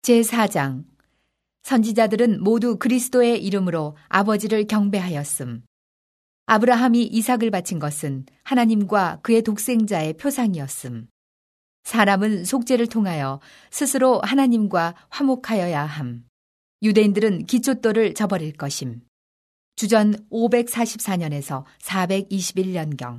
제4장. 선지자들은 모두 그리스도의 이름으로 아버지를 경배하였음. 아브라함이 이삭을 바친 것은 하나님과 그의 독생자의 표상이었음. 사람은 속죄를 통하여 스스로 하나님과 화목하여야 함. 유대인들은 기초돌을 저버릴 것임. 주전 544년에서 421년경.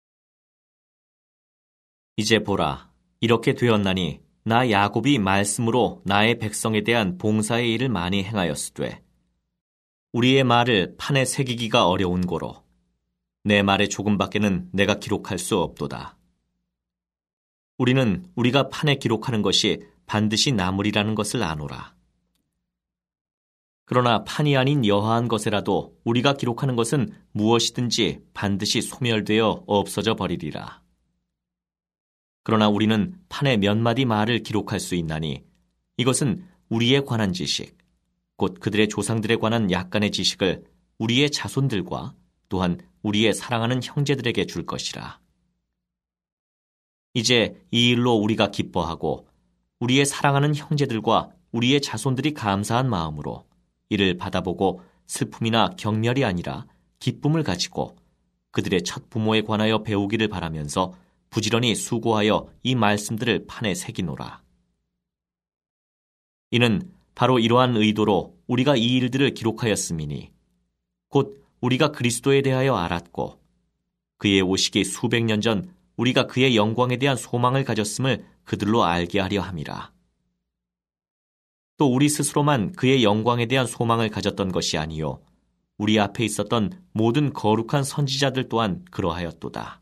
이제 보라, 이렇게 되었나니 나 야곱이 말씀으로 나의 백성에 대한 봉사의 일을 많이 행하였으되 우리의 말을 판에 새기기가 어려운 고로 내 말의 조금밖에는 내가 기록할 수 없도다. 우리는 우리가 판에 기록하는 것이 반드시 남으리라는 것을 아노라. 그러나 판이 아닌 여하한 것에라도 우리가 기록하는 것은 무엇이든지 반드시 소멸되어 없어져 버리리라. 그러나 우리는 판에 몇 마디 말을 기록할 수 있나니 이것은 우리에 관한 지식, 곧 그들의 조상들에 관한 약간의 지식을 우리의 자손들과 또한 우리의 사랑하는 형제들에게 줄 것이라. 이제 이 일로 우리가 기뻐하고 우리의 사랑하는 형제들과 우리의 자손들이 감사한 마음으로 이를 받아보고 슬픔이나 경멸이 아니라 기쁨을 가지고 그들의 첫 부모에 관하여 배우기를 바라면서 부지런히 수고하여 이 말씀들을 판에 새기노라. 이는 바로 이러한 의도로 우리가 이 일들을 기록하였음이니 곧 우리가 그리스도에 대하여 알았고 그의 오시기 수백 년 전 우리가 그의 영광에 대한 소망을 가졌음을 그들로 알게 하려 함이라. 또 우리 스스로만 그의 영광에 대한 소망을 가졌던 것이 아니요 우리 앞에 있었던 모든 거룩한 선지자들 또한 그러하였도다.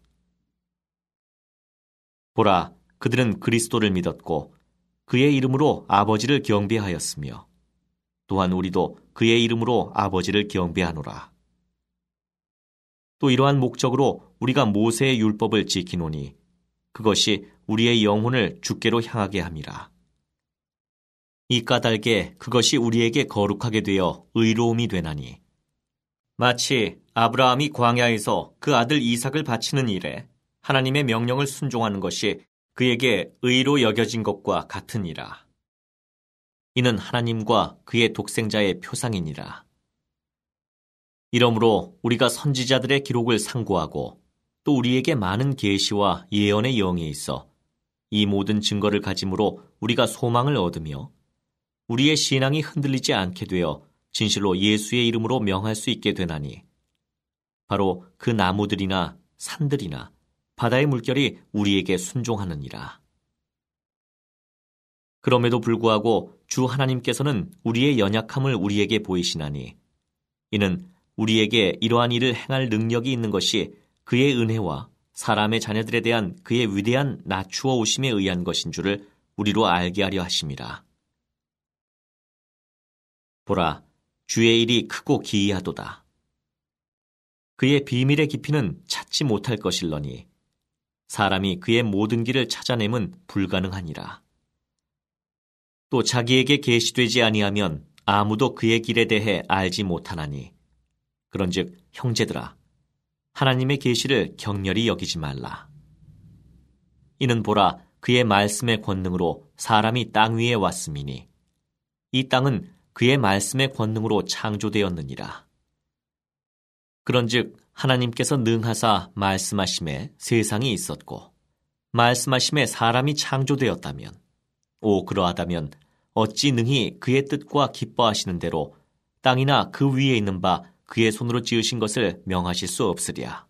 보라, 그들은 그리스도를 믿었고 그의 이름으로 아버지를 경배하였으며 또한 우리도 그의 이름으로 아버지를 경배하노라. 또 이러한 목적으로 우리가 모세의 율법을 지키노니 그것이 우리의 영혼을 주께로 향하게 함이라. 이 까닭에 그것이 우리에게 거룩하게 되어 의로움이 되나니 마치 아브라함이 광야에서 그 아들 이삭을 바치는 일에 하나님의 명령을 순종하는 것이 그에게 의로 여겨진 것과 같으니라. 이는 하나님과 그의 독생자의 표상이니라. 이러므로 우리가 선지자들의 기록을 상고하고 또 우리에게 많은 계시와 예언의 영이 있어 이 모든 증거를 가짐으로 우리가 소망을 얻으며 우리의 신앙이 흔들리지 않게 되어 진실로 예수의 이름으로 명할 수 있게 되나니 바로 그 나무들이나 산들이나 바다의 물결이 우리에게 순종하느니라. 그럼에도 불구하고 주 하나님께서는 우리의 연약함을 우리에게 보이시나니 이는 우리에게 이러한 일을 행할 능력이 있는 것이 그의 은혜와 사람의 자녀들에 대한 그의 위대한 낮추어 오심에 의한 것인 줄을 우리로 알게 하려 하심이라. 보라, 주의 일이 크고 기이하도다. 그의 비밀의 깊이는 찾지 못할 것일러니 사람이 그의 모든 길을 찾아내면 불가능하니라. 또 자기에게 계시되지 아니하면 아무도 그의 길에 대해 알지 못하나니 그런즉 형제들아 하나님의 계시를 격렬히 여기지 말라. 이는 보라 그의 말씀의 권능으로 사람이 땅 위에 왔음이니 이 땅은 그의 말씀의 권능으로 창조되었느니라. 그런즉 하나님께서 능하사 말씀하심에 세상이 있었고 말씀하심에 사람이 창조되었다면 오 그러하다면 어찌 능히 그의 뜻과 기뻐하시는 대로 땅이나 그 위에 있는 바 그의 손으로 지으신 것을 명하실 수 없으랴.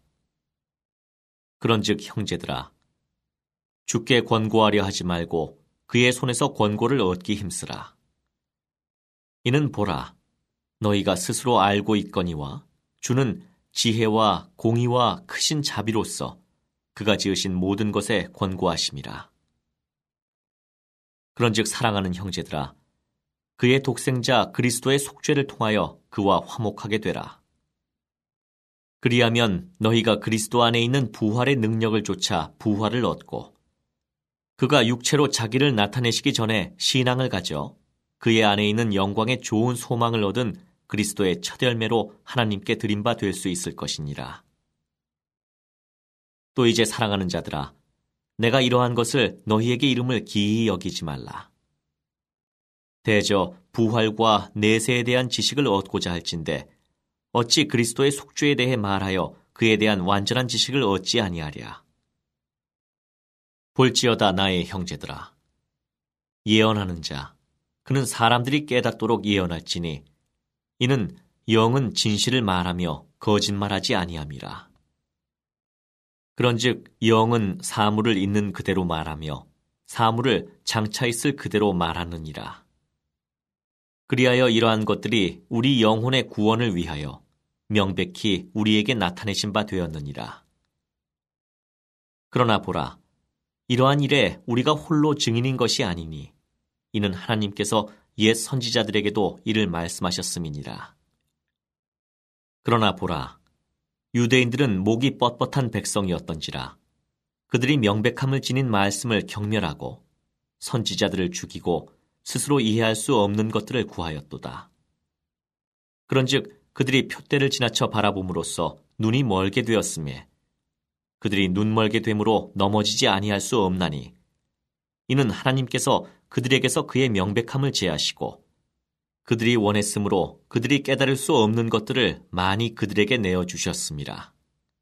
그런즉 형제들아 주께 권고하려 하지 말고 그의 손에서 권고를 얻기 힘쓰라. 이는 보라 너희가 스스로 알고 있거니와 주는 지혜와 공의와 크신 자비로서 그가 지으신 모든 것에 권고하심이라. 그런즉 사랑하는 형제들아 그의 독생자 그리스도의 속죄를 통하여 그와 화목하게 되라. 그리하면 너희가 그리스도 안에 있는 부활의 능력을 좇아 부활을 얻고 그가 육체로 자기를 나타내시기 전에 신앙을 가져 그의 안에 있는 영광의 좋은 소망을 얻은 그리스도의 첫 열매로 하나님께 드린 바 될 수 있을 것이니라. 또 이제 사랑하는 자들아 내가 이러한 것을 너희에게 이름을 기이히 여기지 말라. 대저 부활과 내세에 대한 지식을 얻고자 할진대 어찌 그리스도의 속죄에 대해 말하여 그에 대한 완전한 지식을 얻지 아니하랴. 볼지어다 나의 형제들아, 예언하는 자 그는 사람들이 깨닫도록 예언할지니 이는 영은 진실을 말하며 거짓말하지 아니함이라. 그런즉 영은 사물을 있는 그대로 말하며 사물을 장차 있을 그대로 말하느니라. 그리하여 이러한 것들이 우리 영혼의 구원을 위하여 명백히 우리에게 나타내신 바 되었느니라. 그러나 보라, 이러한 일에 우리가 홀로 증인인 것이 아니니 이는 하나님께서 옛 선지자들에게도 이를 말씀하셨음이니라. 그러나 보라, 유대인들은 목이 뻣뻣한 백성이었던지라 그들이 명백함을 지닌 말씀을 경멸하고 선지자들을 죽이고 스스로 이해할 수 없는 것들을 구하였도다. 그런즉 그들이 표대를 지나쳐 바라봄으로써 눈이 멀게 되었으며 그들이 눈멀게 됨으로 넘어지지 아니할 수 없나니 이는 하나님께서 그들에게서 그의 명백함을 제하시고 그들이 원했으므로 그들이 깨달을 수 없는 것들을 많이 그들에게 내어주셨습니다.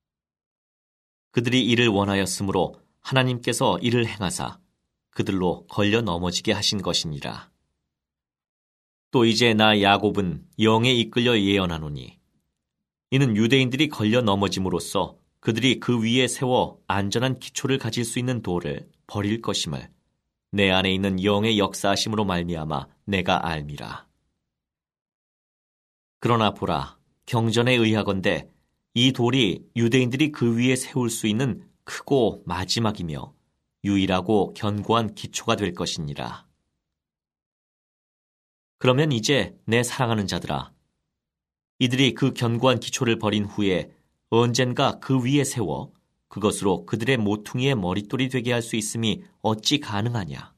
그들이 이를 원하였으므로 하나님께서 이를 행하사 그들로 걸려 넘어지게 하신 것이니라. 또 이제 나 야곱은 영에 이끌려 예언하노니 이는 유대인들이 걸려 넘어짐으로써 그들이 그 위에 세워 안전한 기초를 가질 수 있는 돌을 버릴 것임을 내 안에 있는 영의 역사하심으로 말미암아 내가 알미라. 그러나 보라, 경전에 의하건대 이 돌이 유대인들이 그 위에 세울 수 있는 크고 마지막이며 유일하고 견고한 기초가 될 것이니라. 그러면 이제 내 사랑하는 자들아, 이들이 그 견고한 기초를 버린 후에 언젠가 그 위에 세워 그것으로 그들의 모퉁이의 머릿돌이 되게 할 수 있음이 어찌 가능하냐?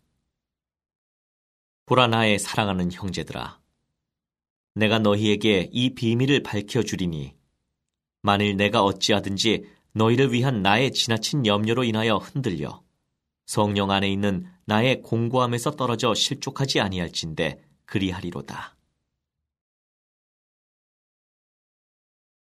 보라, 나의 사랑하는 형제들아, 내가 너희에게 이 비밀을 밝혀주리니 만일 내가 어찌하든지 너희를 위한 나의 지나친 염려로 인하여 흔들려 성령 안에 있는 나의 공고함에서 떨어져 실족하지 아니할진대 그리하리로다.